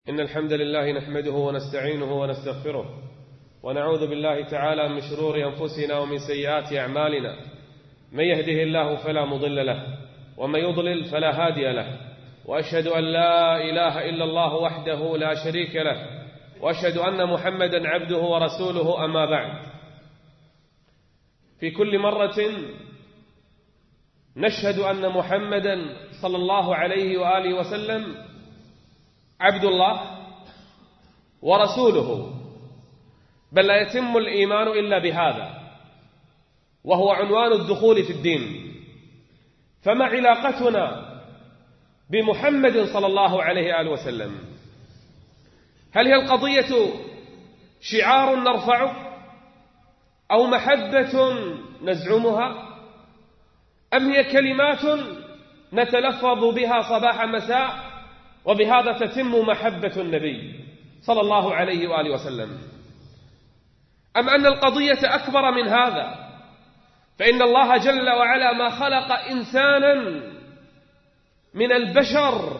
إن الحمد لله نحمده ونستعينه ونستغفره ونعوذ بالله تعالى من شرور أنفسنا ومن سيئات أعمالنا. من يهده الله فلا مضل له ومن يضلل فلا هادي له، وأشهد أن لا إله إلا الله وحده لا شريك له، وأشهد أن محمدا عبده ورسوله. أما بعد، في كل مرة نشهد أن محمدا صلى الله عليه وآله وسلم عبد الله ورسوله، بل لا يتم الإيمان إلا بهذا، وهو عنوان الدخول في الدين. فما علاقتنا بمحمد صلى الله عليه وآله وسلم؟ هل هي القضية شعار نرفعه أو محبة نزعمها، أم هي كلمات نتلفظ بها صباح مساء وبهذا تتم محبة النبي صلى الله عليه وآله وسلم؟ أم أن القضية أكبر من هذا؟ فإن الله جل وعلا ما خلق إنسانا من البشر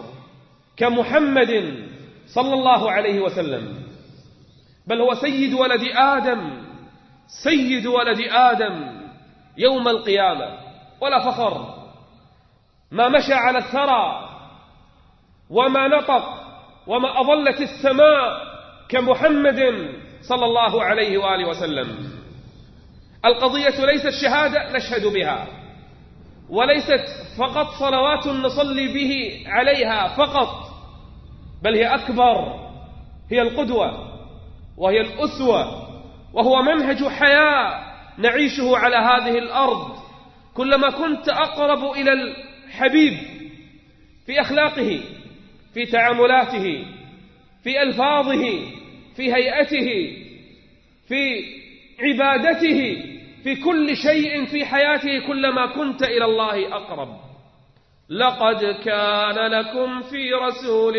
كمحمد صلى الله عليه وسلم، بل هو سيد ولد آدم، سيد ولد آدم يوم القيامة ولا فخر. ما مشى على الثرى وما نطق وما أظلت السماء كمحمد صلى الله عليه وآله وسلم. القضية ليست شهادة نشهد بها، وليست فقط صلوات نصلي به عليها فقط، بل هي أكبر، هي القدوة وهي الأسوة، وهو منهج حياة نعيشه على هذه الأرض. كلما كنت أقرب إلى الحبيب في أخلاقه، في تعاملاته، في ألفاظه، في هيئته، في عبادته، في كل شيء في حياته، كلما كنت إلى الله أقرب. لقد كان لكم في رسول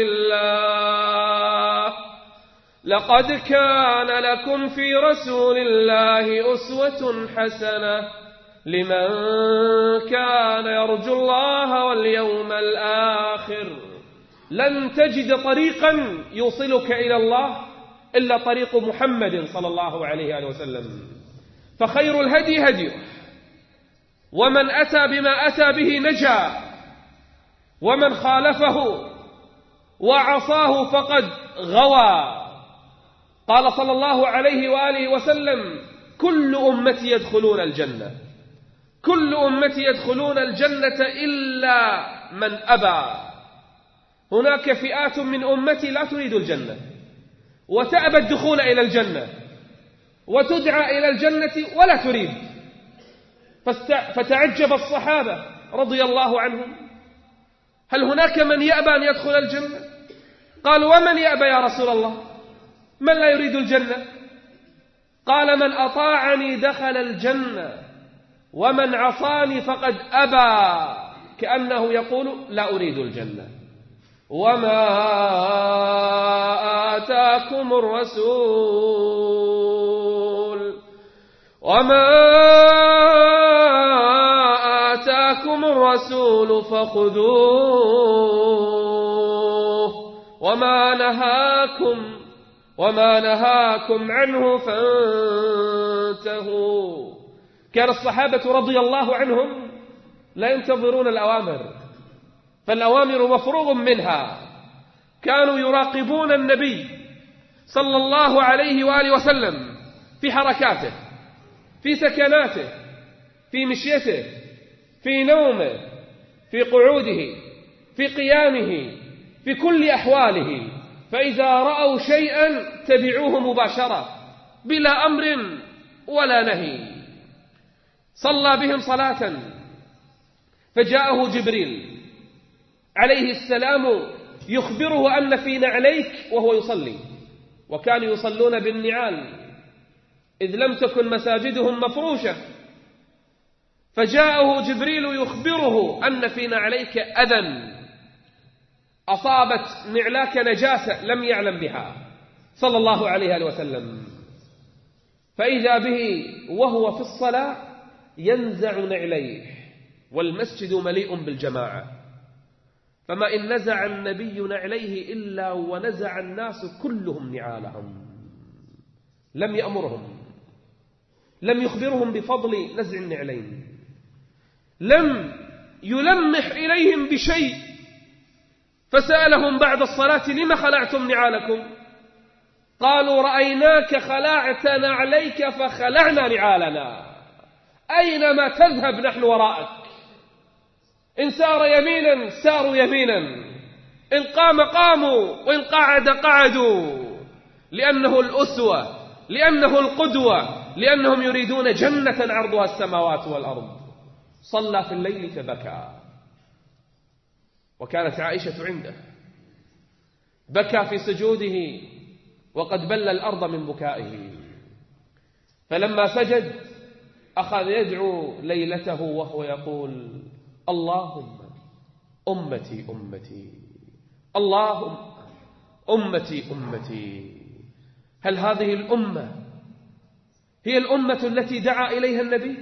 الله، لقد كان لكم في رسول الله أسوة حسنة لمن كان يرجو الله واليوم الآخر. لن تجد طريقا يوصلك إلى الله إلا طريق محمد صلى الله عليه وسلم. فخير الهدي هديه، ومن أتى بما أتى به نجا، ومن خالفه وعصاه فقد غوى. قال صلى الله عليه وآله وسلم: كل أمتي يدخلون الجنة، كل أمتي يدخلون الجنة إلا من أبى. هناك فئات من أمتي لا تريد الجنة وتأبى الدخول إلى الجنة، وتدعى إلى الجنة ولا تريد. فتعجب الصحابة رضي الله عنهم: هل هناك من يأبى أن يدخل الجنة؟ قالوا: ومن يأبى يا رسول الله؟ من لا يريد الجنة؟ قال: من أطاعني دخل الجنة، ومن عصاني فقد أبى. كأنه يقول: لا أريد الجنة. وما آتاكم الرسول فخذوه، وما نهاكم عنه فانتهوا. كان الصحابة رضي الله عنهم لا ينتظرون الأوامر، فالأوامر مفروغ منها. كانوا يراقبون النبي صلى الله عليه وآله وسلم في حركاته، في سكناته، في مشيته، في نومه، في قعوده، في قيامه، في كل أحواله. فإذا رأوا شيئا تبعوه مباشرة بلا أمر ولا نهي. صلى بهم صلاة فجاءه جبريل عليه السلام يخبره أن في نعليك وهو يصلي، وكانوا يصلون بالنعال إذ لم تكن مساجدهم مفروشة. فجاءه جبريل يخبره أن في نعليك أذى، أصابت نعلاك نجاسة لم يعلم بها صلى الله عليه وسلم. فإذا به وهو في الصلاة ينزع نعليه، والمسجد مليء بالجماعة. فما إن نزع النبي نعليه إلا ونزع الناس كلهم نعالهم. لم يأمرهم، لم يخبرهم بفضل نزع النعلين، لم يلمح إليهم بشيء. فسألهم بعد الصلاة: لم خلعتم نعالكم؟ قالوا: رأيناك خلعت نعليك فخلعنا نعالنا. أينما تذهب نحن وراءك. إن سار يمينا ساروا يمينا، إن قام قاموا، وإن قعد قعدوا، لأنه الأسوة، لأنه القدوة، لأنهم يريدون جنة عرضها السماوات والأرض. صلى في الليل فبكى، وكانت عائشة عنده، بكى في سجوده وقد بل الأرض من بكائه. فلما سجد أخذ يدعو ليلته وهو يقول: اللهم أمتي أمتي، اللهم أمتي أمتي. هل هذه الأمة هي الأمة التي دعا إليها النبي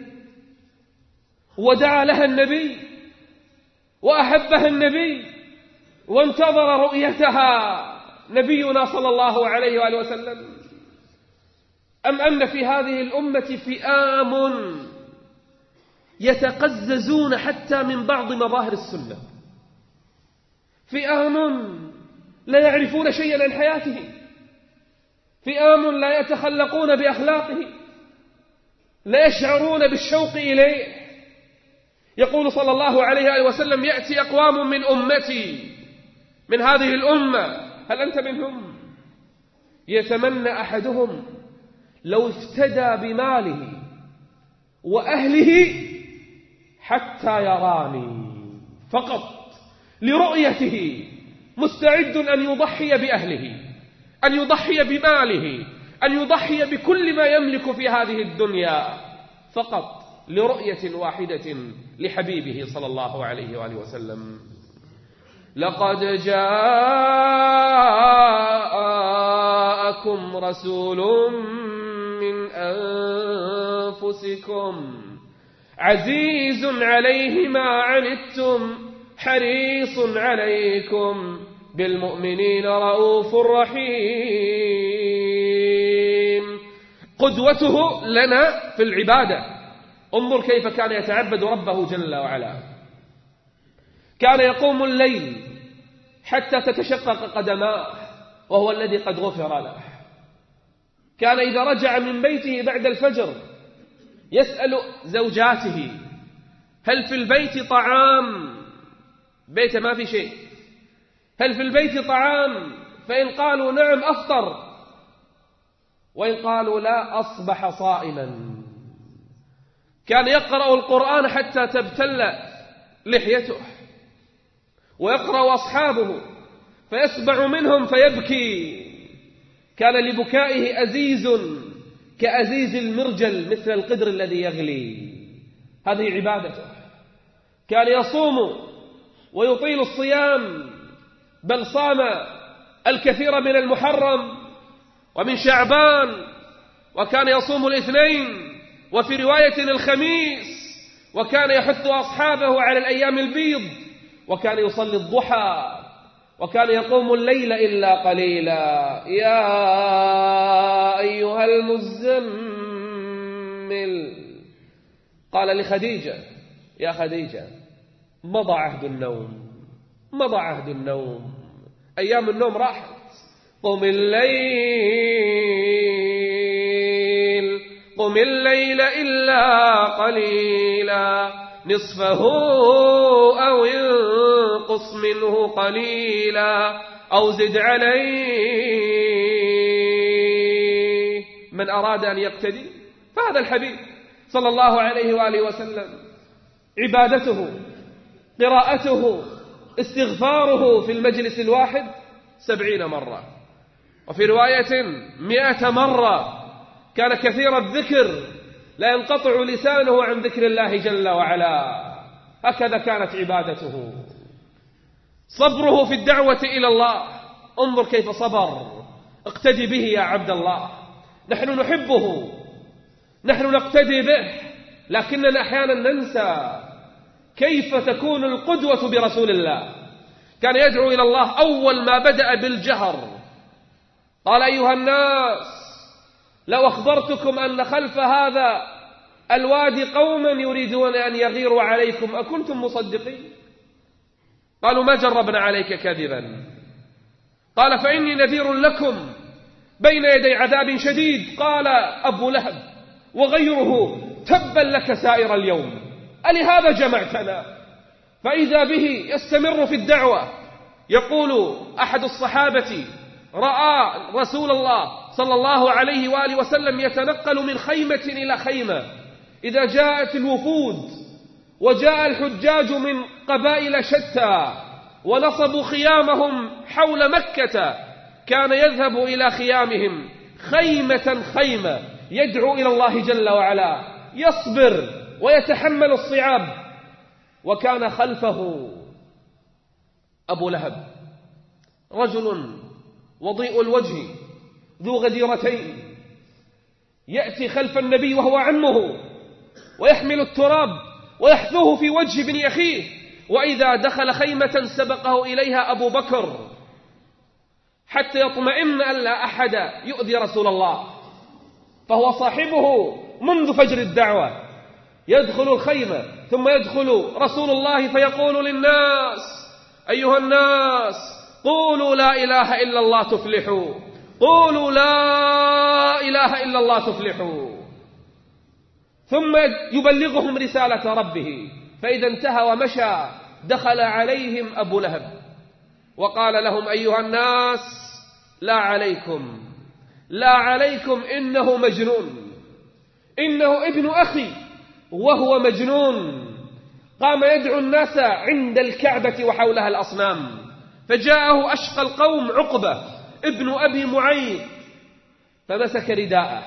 ودعا لها النبي وأحبها النبي وانتظر رؤيتها نبينا صلى الله عليه وآله وسلم؟ أم أن في هذه الأمة فئام يتقززون حتى من بعض مظاهر السنة، فئام لا يعرفون شيئا عن حياته، فئام لا يتخلقون بأخلاقه، لا يشعرون بالشوق إليه. يقول صلى الله عليه وآله وسلم: يأتي أقوام من أمتي، من هذه الأمة، هل أنت منهم؟ يتمنى أحدهم لو افتدى بماله وأهله حتى يراني، فقط لرؤيته مستعد أن يضحي بأهله، أن يضحي بماله، أن يضحي بكل ما يملك في هذه الدنيا، فقط لرؤية واحدة لحبيبه صلى الله عليه وآله وسلم. لقد جاءكم رسول من أنفسكم عزيز عليه ما عنتم حريص عليكم بالمؤمنين رؤوف رحيم. قدوته لنا في العبادة. انظر كيف كان يتعبد ربه جل وعلا. كان يقوم الليل حتى تتشقق قدماه وهو الذي قد غفر له. كان إذا رجع من بيته بعد الفجر يسأل زوجاته: هل في البيت طعام؟ بيت ما في شيء. هل في البيت طعام؟ فإن قالوا نعم أفطر، وإن قالوا لا أصبح صائما. كان يقرأ القرآن حتى تبتل لحيته، ويقرأ أصحابه فيسمع منهم فيبكي. كان لبكائه أزيز كأزيز المرجل مثل القدر الذي يغلي. هذه عبادته. كان يصوم ويطيل الصيام، بل صام الكثير من المحرم ومن شعبان، وكان يصوم الاثنين وفي رواية الخميس، وكان يحث أصحابه على الأيام البيض، وكان يصلي الضحى، وكان يقوم الليل إلا قليلا. يا أيها المزمل، قال لخديجة: يا خديجة، مضى عهد النوم، مضى عهد النوم، أيام النوم راحت. قم الليل، قم الليل إلا قليلا، نصفه أو انقص منه قليلا أو زد عليه. من أراد أن يقتدي فهذا الحبيب صلى الله عليه وآله وسلم. عبادته، قراءته، استغفاره في المجلس الواحد 70 مرة، وفي رواية 100 مرة. كان كثير الذكر، لا ينقطع لسانه عن ذكر الله جل وعلا. هكذا كانت عبادته. صبره في الدعوة إلى الله، انظر كيف صبر. اقتدي به يا عبد الله. نحن نحبه، نحن نقتدي به، لكننا أحيانا ننسى كيف تكون القدوة برسول الله، كان يدعو إلى الله. أول ما بدأ بالجهر قال: أيها الناس، لو أخبرتكم أن خلف هذا الوادي قوما يريدون أن يغيروا عليكم أكنتم مصدقين؟ قالوا: ما جربنا عليك كذبا. قال: فإني نذير لكم بين يدي عذاب شديد. قال أبو لهب وغيره: تبا لك سائر اليوم، ألهذا جمعتنا؟ فإذا به يستمر في الدعوة. يقول أحد الصحابة: رأى رسول الله صلى الله عليه وآله وسلم يتنقل من خيمة إلى خيمة إذا جاءت الوفود وجاء الحجاج من قبائل شتى ونصبوا خيامهم حول مكة، كان يذهب إلى خيامهم خيمة خيمة يدعو إلى الله جل وعلا، يصبر ويتحمل الصعاب. وكان خلفه أبو لهب، رجل وضيء الوجه ذو غديرتين، يأتي خلف النبي وهو عمه ويحمل التراب ويحثوه في وجه ابن أخيه، وإذا دخل خيمة سبقه إليها أبو بكر حتى يطمئن أن لا أحد يؤذي رسول الله، فهو صاحبه منذ فجر الدعوة. يدخل الخيمة ثم يدخل رسول الله فيقول للناس: أيها الناس، قولوا لا إله إلا الله تفلحوا، قولوا لا إله إلا الله تفلحوا. ثم يبلغهم رسالة ربه. فإذا انتهى ومشى دخل عليهم أبو لهب وقال لهم: أيها الناس، لا عليكم، لا عليكم، إنه مجنون، إنه ابن أخي وهو مجنون. قام يدعو الناس عند الكعبة وحولها الأصنام، فجاءه أشقى القوم عقبة ابن أبي معيط، فمسك رداءه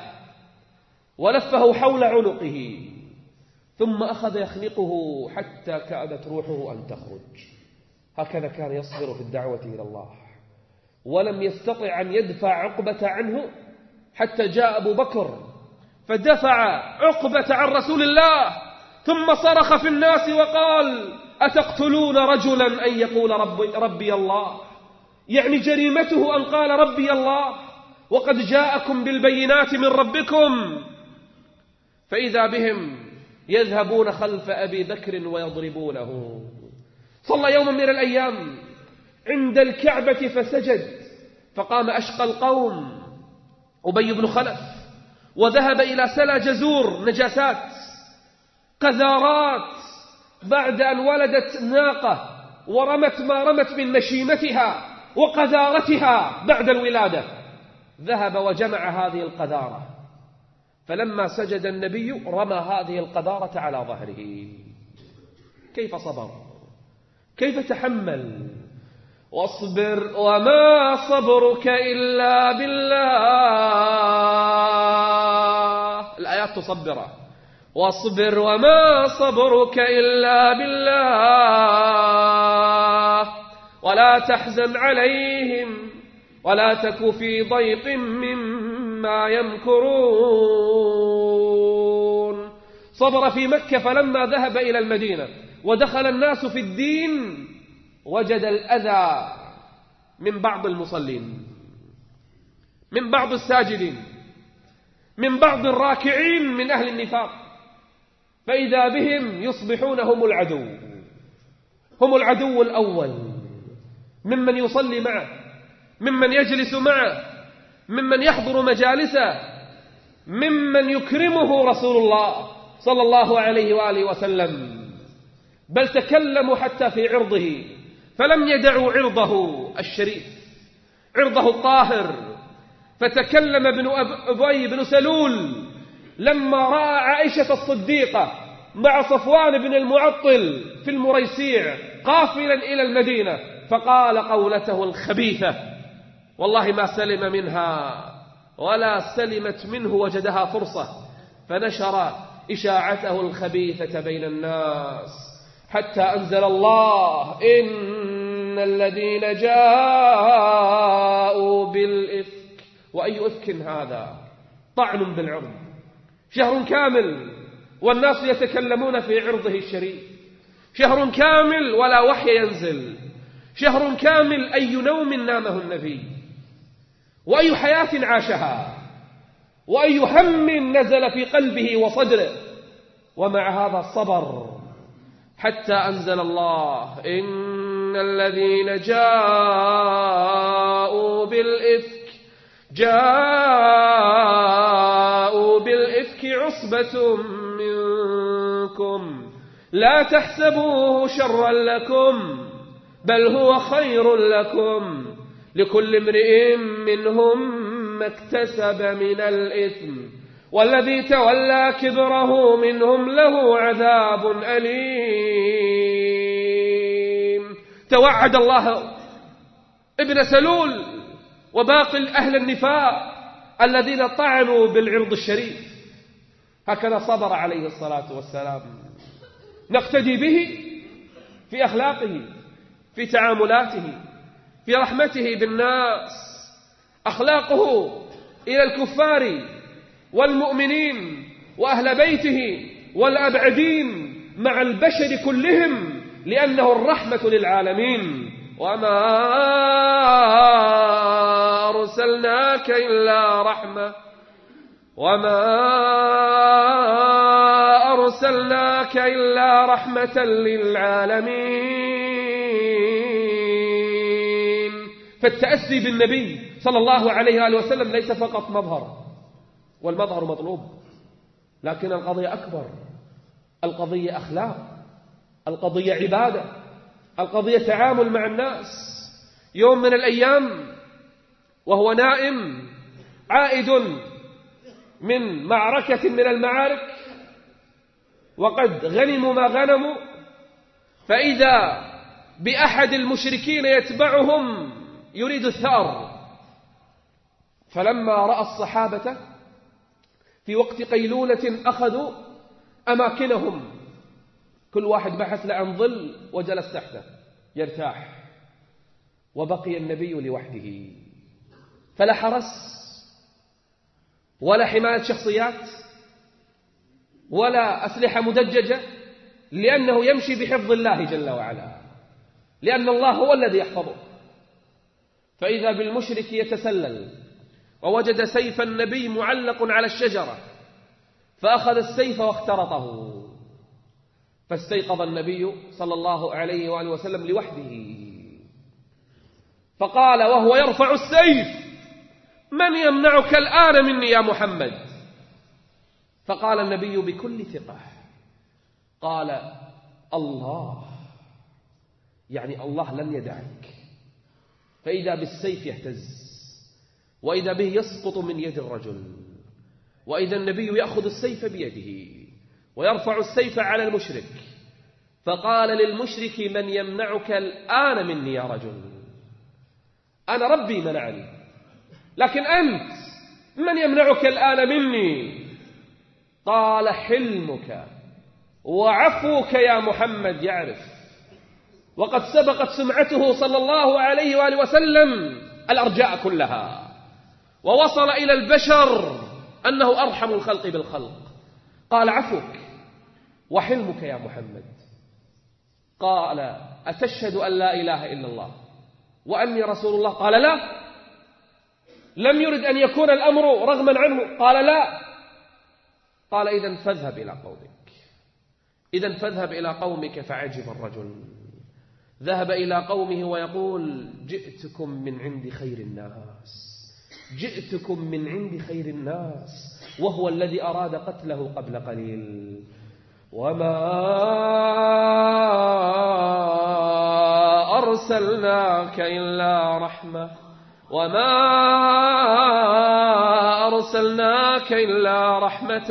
ولفه حول عنقه، ثم أخذ يخنقه حتى كادت روحه أن تخرج. هكذا كان يصبر في الدعوة إلى الله، ولم يستطع أن يدفع عقبة عنه حتى جاء أبو بكر فدفع عقبة عن رسول الله، ثم صرخ في الناس وقال: أتقتلون رجلا أن يقول ربي الله؟ يعني جريمته أن قال ربي الله، وقد جاءكم بالبينات من ربكم. فإذا بهم يذهبون خلف أبي بكر ويضربونه. صلى يوما من الأيام عند الكعبة فسجد، فقام أشقى القوم أبي بن خلف وذهب إلى سلا جزور، نجاسات قذارات، بعد أن ولدت ناقة ورمت ما رمت من مشيمتها وقذارتها بعد الولادة، ذهب وجمع هذه القذارة. فلما سجد النبي رمى هذه القذارة على ظهره. كيف صبر؟ كيف تحمل؟ واصبر وما صبرك إلا بالله. الآيات تصبره. واصبر وما صبرك إلا بالله ولا تحزن عليهم ولا تك في ضيق مما يمكرون. صبر في مكة، فلما ذهب إلى المدينة ودخل الناس في الدين وجد الأذى من بعض المصلين، من بعض الساجدين، من بعض الراكعين من أهل النفاق، فإذا بهم يصبحون هم العدو، هم العدو الأول ممن يصلي معه، ممن يجلس معه، ممن يحضر مجالسه، ممن يكرمه رسول الله صلى الله عليه وآله وسلم. بل تكلموا حتى في عرضه، فلم يدعوا عرضه الشريف، عرضه الطاهر. فتكلم ابن أبي بن سلول لما رأى عائشة الصديقة مع صفوان بن المعطل في المريسيع قافلا إلى المدينة، فقال قولته الخبيثة: والله ما سلم منها ولا سلمت منه، وجدها فرصة فنشر إشاعته الخبيثة بين الناس، حتى أنزل الله: إن الذين جاءوا بالإفك. وأي إفك هذا؟ طعن بالعرض. شهر كامل والناس يتكلمون في عرضه الشريف، شهر كامل ولا وحي ينزل، شهر كامل أي نوم نامه النبي، وأي حياة عاشها، وأي هم نزل في قلبه وصدره، ومع هذا صبر حتى أنزل الله: إن الذين جاءوا بالإفك عصبة منكم لا تحسبوه شرا لكم بل هو خير لكم، لكل امرئ منهم ما اكتسب من الإثم، والذي تولى كبره منهم له عذاب أليم. توعد الله ابن سلول وباقي أهل النفاق الذين طعنوا بالعرض الشريف، هكذا صبر عليه الصلاة والسلام. نقتدي به في أخلاقه، في تعاملاته، في رحمته بالناس. أخلاقه إلى الكفار والمؤمنين وأهل بيته والأبعدين مع البشر كلهم، لأنه الرحمة للعالمين. وما أرسلناك إلا رحمة للعالمين. فالتأسي بالنبي صلى الله عليه وآله وسلم ليس فقط مظهر، والمظهر مطلوب، لكن القضية أكبر. القضية أخلاق، القضية عبادة، القضية تعامل مع الناس. يوم من الأيام وهو نائم عائد من معركة من المعارك، وقد غنموا ما غنموا، فإذا بأحد المشركين يتبعهم يريد الثأر. فلما رأى الصحابة في وقت قيلولة أخذوا أماكنهم، كل واحد بحث له عن ظل وجلس تحته يرتاح، وبقي النبي لوحده، فلا حرس ولا حماية شخصيات ولا أسلحة مدججة، لأنه يمشي بحفظ الله جل وعلا، لأن الله هو الذي يحفظه. فإذا بالمشرك يتسلل ووجد سيف النبي معلق على الشجرة، فأخذ السيف واخترطه، فاستيقظ النبي صلى الله عليه وآله وسلم لوحده، فقال وهو يرفع السيف: من يمنعك الآن مني يا محمد؟ فقال النبي بكل ثقة، قال: الله، يعني الله لن يدعك. فإذا بالسيف يهتز، وإذا به يسقط من يد الرجل، وإذا النبي يأخذ السيف بيده ويرفع السيف على المشرك، فقال للمشرك: من يمنعك الآن مني يا رجل؟ أنا ربي منعني، لكن أنت من يمنعك الآن مني؟ قال: حلمك وعفوك يا محمد يعرف. وقد سبقت سمعته صلى الله عليه وآله وسلم الأرجاء كلها، ووصل إلى البشر أنه أرحم الخلق بالخلق. قال: عفوك وحلمك يا محمد. قال: أتشهد أن لا إله إلا الله وأني رسول الله؟ قال: لا. لم يرد أن يكون الأمر رغما عنه؟ قال: لا. قال: إذن فاذهب إلى قومك. فعجب الرجل، ذهب إلى قومه ويقول: جئتكم من عند خير الناس، وهو الذي أراد قتله قبل قليل. وما أرسلناك إلا رحمة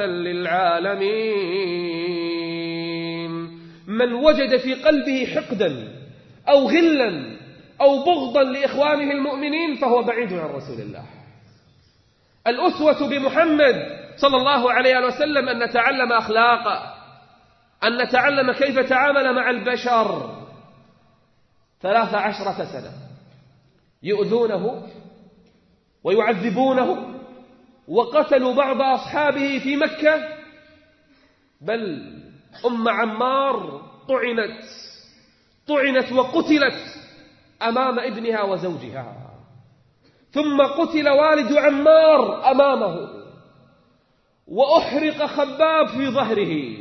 للعالمين. من وجد في قلبه حقدا أو غلا أو بغضا لإخوانه المؤمنين فهو بعيد عن رسول الله. الأسوة بمحمد صلى الله عليه وسلم أن نتعلم أخلاقه، أن نتعلم كيف تعامل مع البشر. 13 سنة يؤذونه ويعذبونه، وقتلوا بعض أصحابه في مكة، بل أم عمار طعنت وقتلت أمام ابنها وزوجها. ثم قتل والد عمار أمامه، وأحرق خباب في ظهره،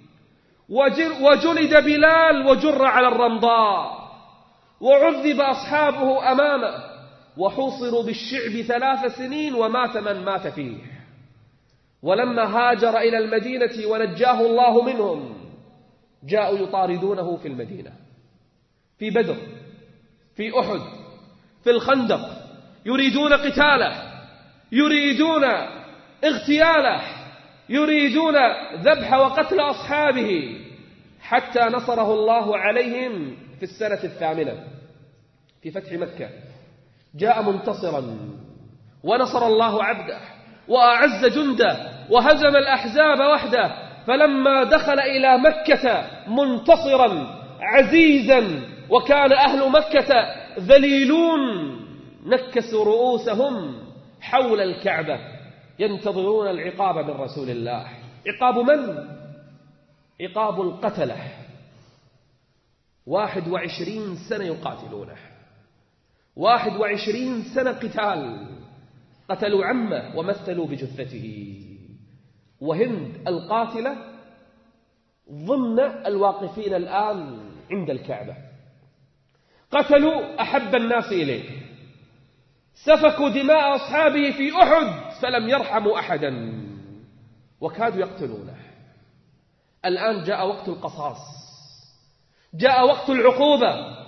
وجلد بلال وجر على الرمضاء، وعذب أصحابه أمامه، وحوصروا بالشعب 3 سنين، ومات من مات فيه. ولما هاجر إلى المدينة ونجاه الله منهم، جاءوا يطاردونه في المدينة، في بدر، في أحد، في الخندق، يريدون قتاله، يريدون اغتياله، يريدون ذبح وقتل أصحابه، حتى نصره الله عليهم في السنة 8 في فتح مكة. جاء منتصرا ونصر الله عبده وأعز جنده وهزم الأحزاب وحده. فلما دخل إلى مكة منتصرا عزيزا، وكان أهل مكة ذليلون نكسوا رؤوسهم حول الكعبة ينتظرون العقاب من رسول الله. عقاب من؟ عقاب القتلة. 21 سنة يقاتلونه، 21 سنة قتال، قتلوا عمه ومثلوا بجثته. وهند القاتلة ضمن الواقفين الآن عند الكعبة. قتلوا أحب الناس إليه، سفكوا دماء أصحابه في أحد فلم يرحموا أحدا، وكادوا يقتلونه. الآن جاء وقت القصاص، جاء وقت العقوبة.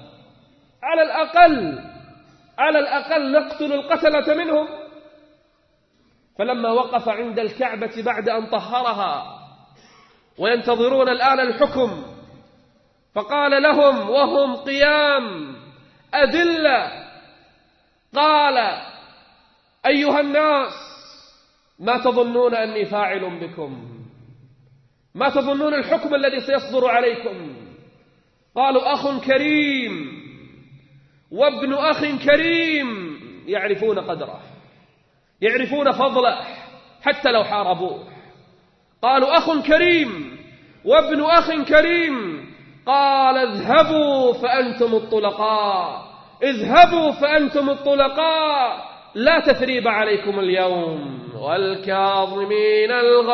على الأقل نقتل القتلة منهم. فلما وقف عند الكعبة بعد أن طهرها وينتظرون الآن الحكم، فقال لهم وهم قيام أذلة، قال: أيها الناس، ما تظنون أني فاعل بكم؟ ما تظنون الحكم الذي سيصدر عليكم؟ قالوا: أخ كريم وابن أخ كريم، يعرفون قدره، يعرفون فضله حتى لو حاربوه. قالوا: أخ كريم وابن أخ كريم. قال: اذهبوا فأنتم الطلقاء، اذهبوا فأنتم الطلقاء، لا تثريب عليكم اليوم. والكاظمين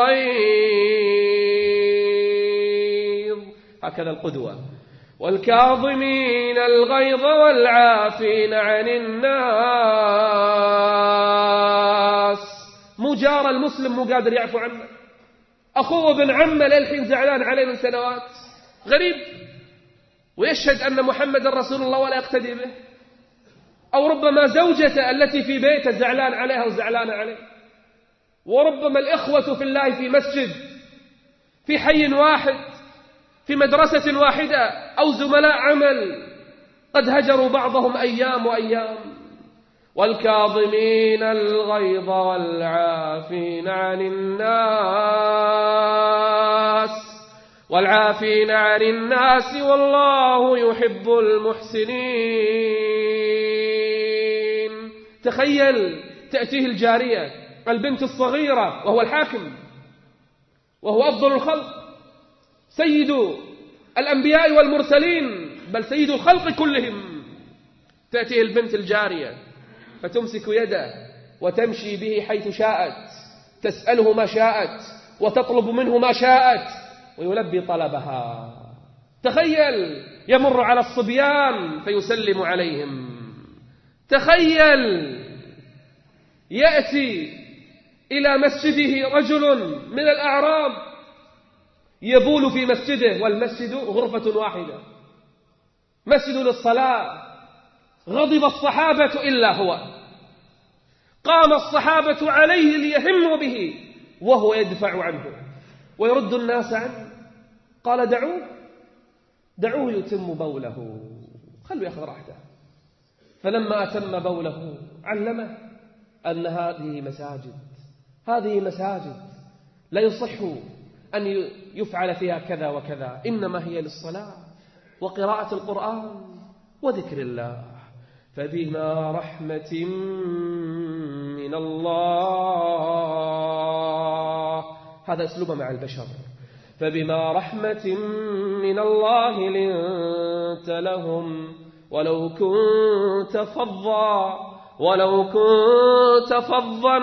الغيظ، هكذا القدوة. والكاظمين الغيظ والعافين عن الناس. مجار المسلم مو قادر يعفو عنه، أخوه ابن عمه للحين زعلان عليه من سنوات، غريب، ويشهد أن محمد رسول الله ولا يقتدي به. أو ربما زوجته التي في بيته زعلان عليها وزعلان عليه. وربما الإخوة في الله في مسجد، في حي واحد، في مدرسة واحدة، أو زملاء عمل، قد هجروا بعضهم أيام وأيام. والكاظمين الغيظ والعافين عن الناس والله يحب المحسنين. تخيل تأتيه الجارية البنت الصغيرة وهو الحاكم، وهو أفضل الخلق، سيد الأنبياء والمرسلين، بل سيد الخلق كلهم. تأتيه البنت الجارية فتمسك يده وتمشي به حيث شاءت، تسأله ما شاءت وتطلب منه ما شاءت ويلبي طلبها. تخيل يمر على الصبيان فيسلم عليهم. تخيل يأتي إلى مسجده رجل من الأعراب يبول في مسجده، والمسجد غرفة واحدة، مسجد للصلاة. غضب الصحابة إلا هو، قام الصحابة عليه ليهموا به وهو يدفع عنه ويرد الناس عنه. قال: دعوه يتم بوله، خلوا يأخذ راحته. فلما أتم بوله علمه أن هذه مساجد لا يصح أن يفعل فيها كذا وكذا، إنما هي للصلاة وقراءة القرآن وذكر الله. فبما رحمة من الله، هذا أسلوب مع البشر. فبما رحمة من الله لنت لهم ولو كنت فظا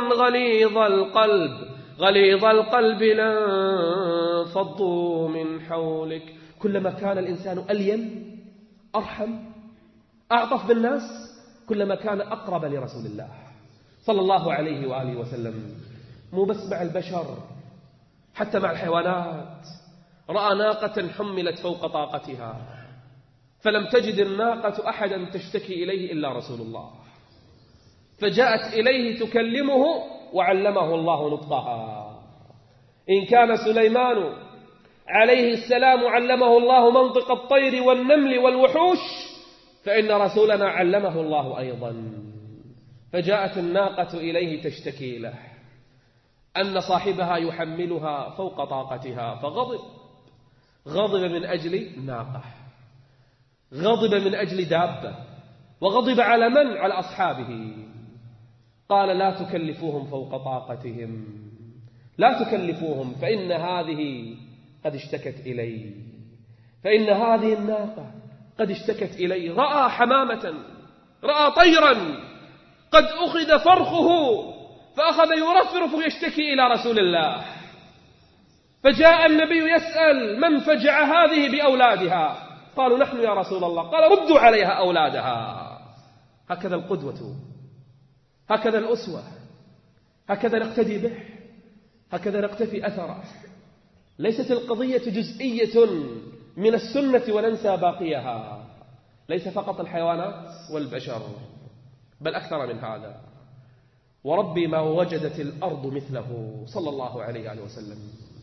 غليظ القلب لانفضوا من حولك. كلما كان الإنسان ألين أرحم أعطف بالناس كلما كان أقرب لرسول الله صلى الله عليه وآله وسلم. مو بس مع البشر، حتى مع الحيوانات. رأى ناقة حملت فوق طاقتها فلم تجد الناقة أحدا تشتكي إليه إلا رسول الله، فجاءت إليه تكلمه وعلمه الله نطقها. إن كان سليمان عليه السلام علمه الله منطق الطير والنمل والوحوش، فإن رسولنا علمه الله أيضا. فجاءت الناقة إليه تشتكي له أن صاحبها يحملها فوق طاقتها، غضب من أجل ناقة، غضب من أجل دابة، وغضب على من؟ على أصحابه. قال لا تكلفوهم فوق طاقتهم، لا تكلفوهم، فإن هذه قد اشتكت إلي، فإن هذه الناقة قد اشتكت إلي. رأى حمامة، رأى طيرا قد أخذ فرخه فأخذ يرفرف يشتكي إلى رسول الله. فجاء النبي يسأل من فجع هذه بأولادها؟ قالوا نحن يا رسول الله. قال ردوا عليها أولادها. هكذا القدوة، هكذا الأسوة، هكذا نقتدي به، هكذا نقتفي أثره. ليست القضية جزئية من السنة وننسى باقيها. ليس فقط الحيوانات والبشر، بل أكثر من هذا. وربي ما وجدت الأرض مثله صلى الله عليه وسلم،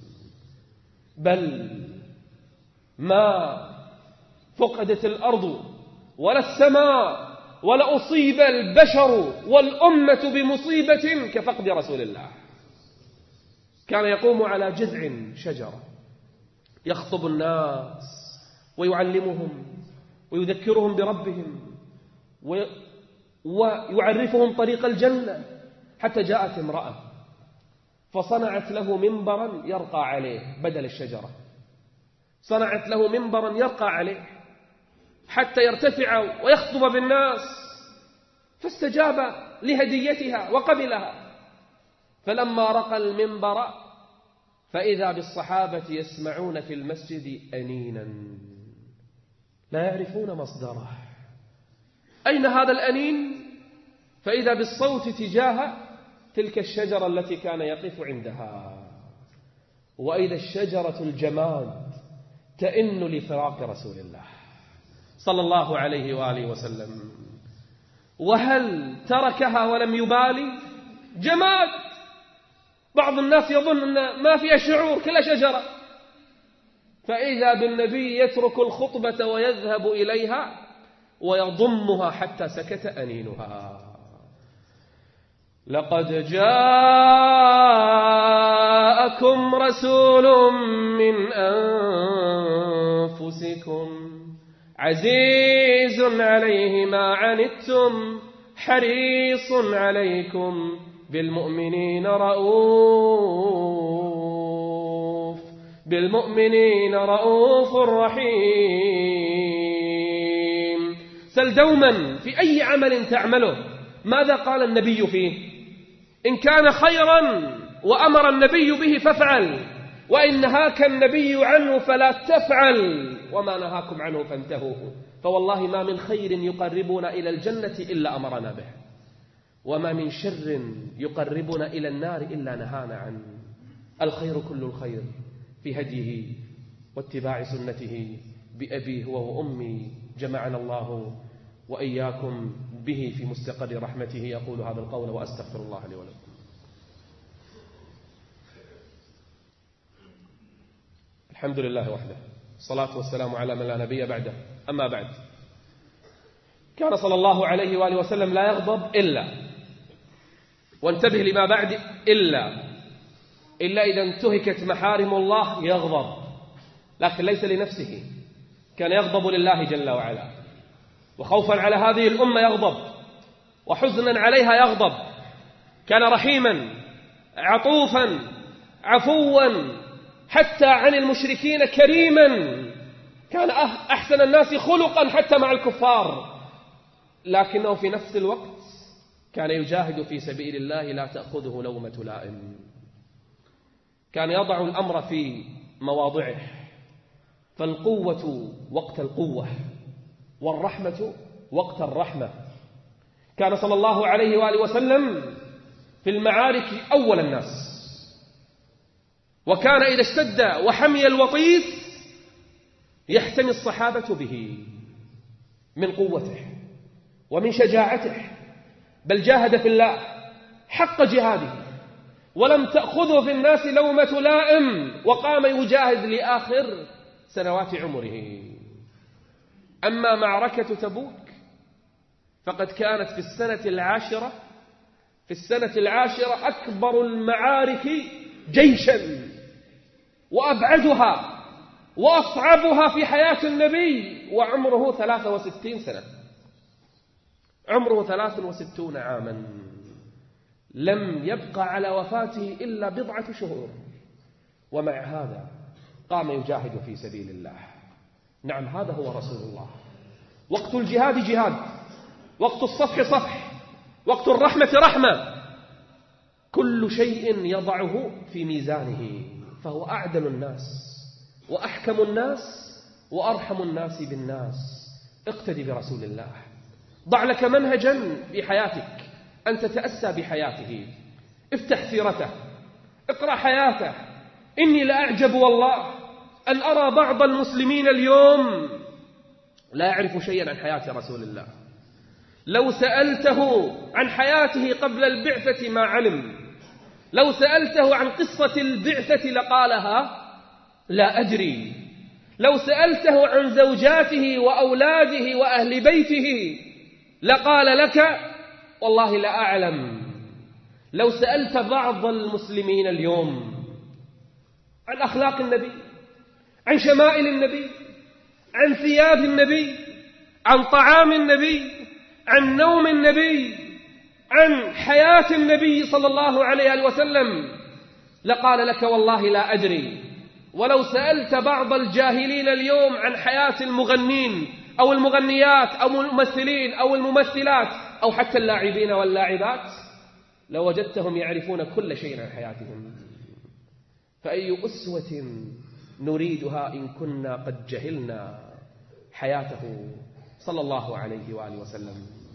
بل ما فقدت الأرض ولا السماء ولا أصيب البشر والأمة بمصيبة كفقد رسول الله. كان يقوم على جذع شجرة يخطب الناس ويعلمهم ويذكرهم بربهم ويعرفهم طريق الجنة، حتى جاءت امرأة فصنعت له منبرا يرقى عليه بدل الشجرة، صنعت له منبرا يرقى عليه حتى يرتفع ويخطب بالناس، فاستجاب لهديتها وقبلها. فلما رقى المنبر فإذا بالصحابة يسمعون في المسجد أنينا لا يعرفون مصدره. أين هذا الأنين؟ فإذا بالصوت تجاه تلك الشجرة التي كان يقف عندها، وإذا الشجرة الجماد تئن لفراق رسول الله صلى الله عليه وآله وسلم. وهل تركها ولم يبالي؟ جماد. بعض الناس يظن أن ما فيها شعور، كلها شجرة. فإذا بالنبي يترك الخطبة ويذهب إليها ويضمها حتى سكت أنينها. لقد جاءكم رسول من أنفسكم عزيز عليه ما عنتم حريص عليكم بالمؤمنين رؤوف رحيم. سل دوما في أي عمل تعمله ماذا قال النبي فيه؟ إن كان خيرا وأمر النبي به فافعل، وإن نهاك النبي عنه فلا تفعل، وما نهاكم عنه فانتهوا. فوالله ما من خير يقربنا إلى الجنة إلا أمرنا به، وما من شر يقربنا إلى النار إلا نهانا عنه. الخير كل الخير في هديه واتباع سنته بأبي هو وأمي، جمعنا الله وإياكم به في مستقر رحمته. أقول هذا القول وأستغفر الله لي ولكم. الحمد لله وحده، الصلاة والسلام على من لا نبي بعده. أما بعد، كان صلى الله عليه وآله وسلم لا يغضب إلا، وانتبه لما بعد، إلا إذا انتهكت محارم الله يغضب، لكن ليس لنفسه. كان يغضب لله جل وعلا، وخوفا على هذه الأمة يغضب، وحزنا عليها يغضب. كان رحيما عطوفا عفوا حتى عن المشركين كريما. كان أحسن الناس خلقا حتى مع الكفار، لكنه في نفس الوقت كان يجاهد في سبيل الله لا تأخذه لومة لائم. كان يضع الأمر في مواضعه، فالقوة وقت القوة والرحمة وقت الرحمة. كان صلى الله عليه وآله وسلم في المعارك أول الناس، وكان إذا اشتد وحمي الوطيس يحتمي الصحابة به من قوته ومن شجاعته، بل جاهد في الله حق جهاده ولم تأخذه في الناس لومة لائم، وقام يجاهد لآخر سنوات عمره. أما معركة تبوك فقد كانت في السنة العاشرة أكبر المعارك جيشا وأبعدها وأصعبها في حياة النبي، وعمره 63 سنة، عمره 63 عاما، لم يبقى على وفاته إلا بضعة شهور، ومع هذا قام يجاهد في سبيل الله. نعم، هذا هو رسول الله. وقت الجهاد جهاد، وقت الصفح صفح، وقت الرحمة رحمة، كل شيء يضعه في ميزانه، فهو أعدل الناس وأحكم الناس وأرحم الناس بالناس. اقتدي برسول الله، ضع لك منهجا في حياتك أن تتأسى بحياته، افتح سيرته، اقرأ حياته. إني لأعجب والله أن أرى بعض المسلمين اليوم لا يعرف شيئا عن حياة رسول الله. لو سألته عن حياته قبل البعثة ما علم، لو سألته عن قصة البعثة لقالها لا أدري، لو سألته عن زوجاته وأولاده وأهل بيته لقال لك والله لا أعلم. لو سألت بعض المسلمين اليوم عن أخلاق النبي، عن شمائل النبي، عن ثياب النبي، عن طعام النبي، عن نوم النبي، عن حياة النبي صلى الله عليه وسلم لقال لك والله لا أدري. ولو سألت بعض الجاهلين اليوم عن حياة المغنين أو المغنيات أو الممثلين أو الممثلات أو حتى اللاعبين واللاعبات لوجدتهم يعرفون كل شيء عن حياتهم. فأي أسوة نريدها إن كنا قد جهلنا حياته صلى الله عليه وآله وسلم.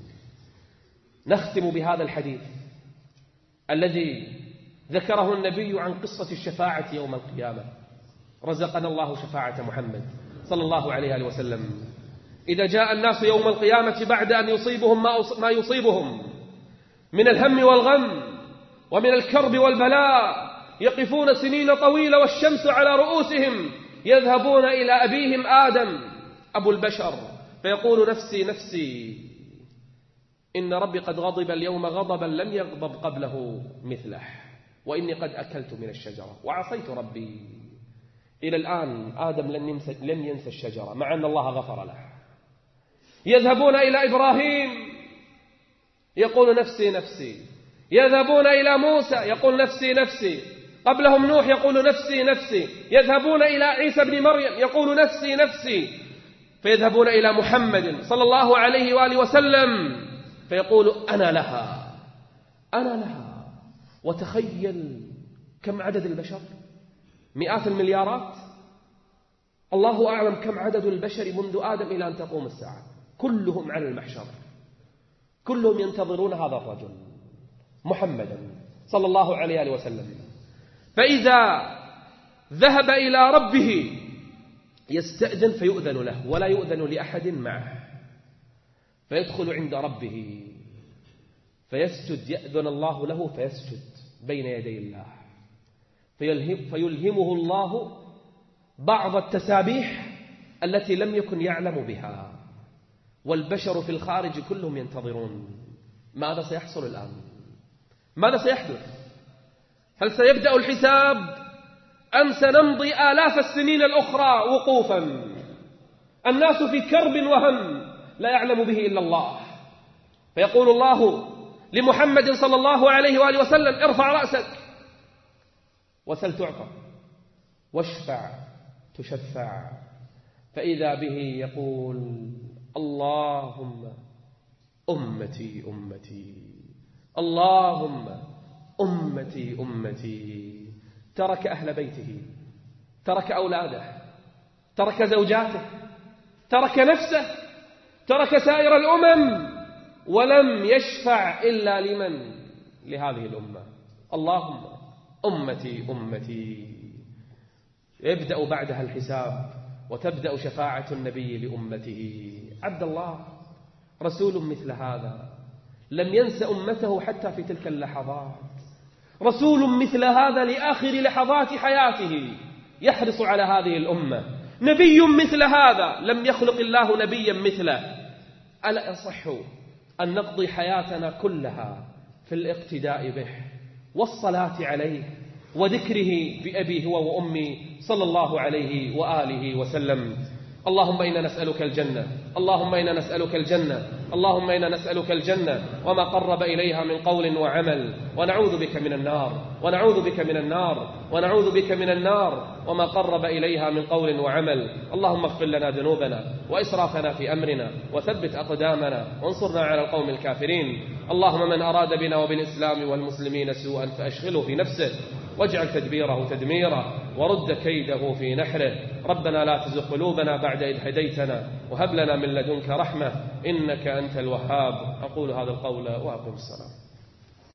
نختم بهذا الحديث الذي ذكره النبي عن قصة الشفاعة يوم القيامة. رزقنا الله شفاعة محمد صلى الله عليه وآله وسلم. إذا جاء الناس يوم القيامة بعد أن يصيبهم ما يصيبهم من الهم والغم ومن الكرب والبلاء، يقفون سنين طويلة والشمس على رؤوسهم، يذهبون إلى أبيهم آدم أبو البشر فيقول نفسي نفسي، إن ربي قد غضب اليوم غضبا لم يغضب قبله مثله، وإني قد أكلت من الشجرة وعصيت ربي. إلى الآن آدم لم ينسى الشجرة مع أن الله غفر له. يذهبون إلى إبراهيم يقول نفسي نفسي، يذهبون إلى موسى يقول نفسي نفسي، قبلهم نوح يقول نفسي نفسي، يذهبون إلى عيسى بن مريم يقول نفسي نفسي، فيذهبون إلى محمد صلى الله عليه وآله وسلم فيقول أنا لها أنا لها. وتخيل كم عدد البشر، مئات المليارات، الله أعلم كم عدد البشر منذ آدم إلى أن تقوم الساعة، كلهم على المحشر، كلهم ينتظرون هذا الرجل محمدا صلى الله عليه وسلم. فإذا ذهب إلى ربه يستأذن فيؤذن له ولا يؤذن لأحد معه، فيدخل عند ربه فيسجد، يأذن الله له فيسجد بين يدي الله، فيلهمه الله بعض التسابيح التي لم يكن يعلم بها، والبشر في الخارج كلهم ينتظرون ماذا سيحصل الآن، ماذا سيحدث، هل سيبدأ الحساب أم سنمضي آلاف السنين الأخرى وقوفا. الناس في كرب وهم لا يعلم به إلا الله. فيقول الله لمحمد صلى الله عليه وآله وسلم ارفع رأسك وسل تعطى واشفع تشفع. فإذا به يقول اللهم أمتي أمتي، اللهم أمتي أمتي. ترك أهل بيته، ترك أولاده، ترك زوجاته، ترك نفسه، ترك سائر الأمم، ولم يشفع إلا لمن؟ لهذه الأمة. اللهم أمتي أمتي. يبدأ بعدها الحساب، وتبدأ شفاعة النبي لأمته. عبد الله رسول مثل هذا لم ينس أمته حتى في تلك اللحظات، رسول مثل هذا لآخر لحظات حياته يحرص على هذه الأمة، نبي مثل هذا لم يخلق الله نبيا مثله. ألا يصح أن نقضي حياتنا كلها في الاقتداء به والصلاة عليه وذكره بأبي هو وأمي صلى الله عليه وآله وسلم؟ اللهم إنا نسألك الجنة، اللهم إنا نسألك الجنة، اللهم إنا نسألك الجنة وما قرب إليها من قول وعمل، ونعوذ بك من النار، ونعوذ بك من النار، ونعوذ بك من النار وما قرب إليها من قول وعمل. اللهم اغفر لنا ذنوبنا وإسرافنا في أمرنا، وثبت أقدامنا، وانصرنا على القوم الكافرين. اللهم من أراد بنا وبالإسلام والمسلمين سوءا فأشغله في نفسه، واجعل تدبيره تدميرا، ورد كيده في نحره. ربنا لا تزغ قلوبنا بعد إذ هديتنا، وهب لنا من لدنك رحمة إنك أنت الوهاب. أقول هذا القول وأقم الصلاة.